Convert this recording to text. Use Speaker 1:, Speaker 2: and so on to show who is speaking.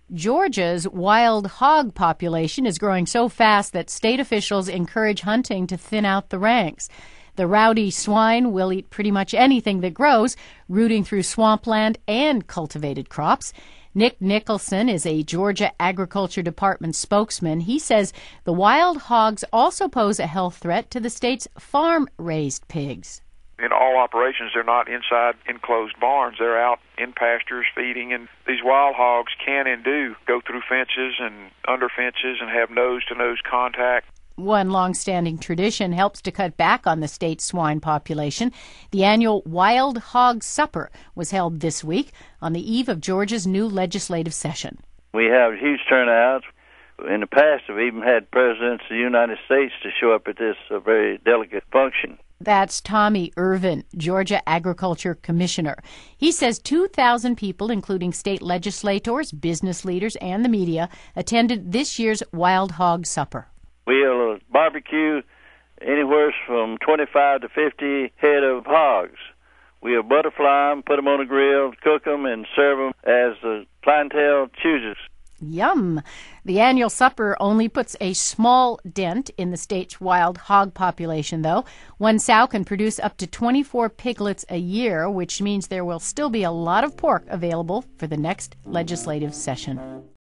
Speaker 1: Georgia's wild hog population is growing so fast that state officials encourage hunting to thin out the ranks. The rowdy swine will eat pretty much anything that grows, rooting through swampland and cultivated crops. Nick Nicholson is a Georgia Agriculture Department spokesman. He says the wild hogs also pose a health threat to the state's farm-raised pigs.
Speaker 2: In all operations, they're not inside enclosed barns. They're out in pastures feeding, and these wild hogs can and do go through fences and under fences and have nose-to-nose contact.
Speaker 1: One long-standing tradition helps to cut back on the state's swine population. The annual Wild Hog Supper was held this week on the eve of Georgia's new legislative session.
Speaker 3: We have huge turnouts. In the past, we've even had presidents of the United States to show up at this very delicate function.
Speaker 1: That's Tommy Irvin, Georgia Agriculture Commissioner. He says 2,000 people, including state legislators, business leaders, and the media, attended this year's Wild Hog Supper.
Speaker 3: We'll barbecue anywhere from 25 to 50 head of hogs. We'll butterfly them, put them on a grill, cook them, and serve them as the clientele chooses.
Speaker 1: Yum! The annual supper only puts a small dent in the state's wild hog population, though. One sow can produce up to 24 piglets a year, which means there will still be a lot of pork available for the next legislative session.